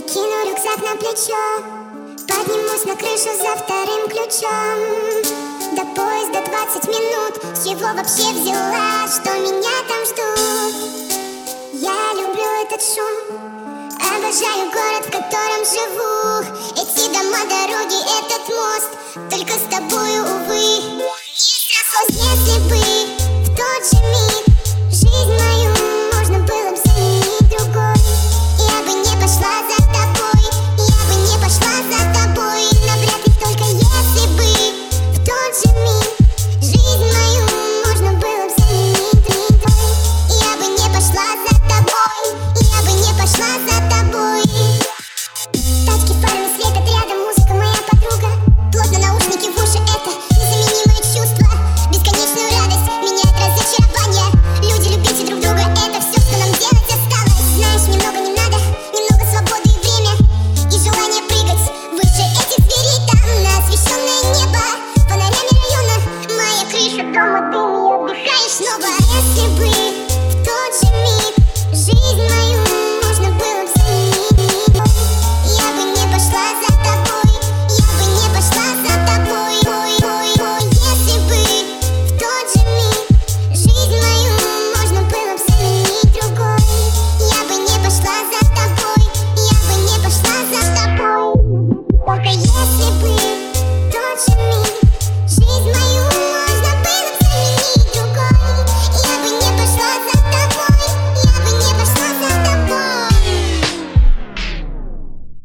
Кину рюкзак на плечо, поднимусь на крышу за вторым ключом. До поезда 20 минут, с чего вообще взяла, что меня там ждут? Я люблю этот шум, обожаю город, в котором живу.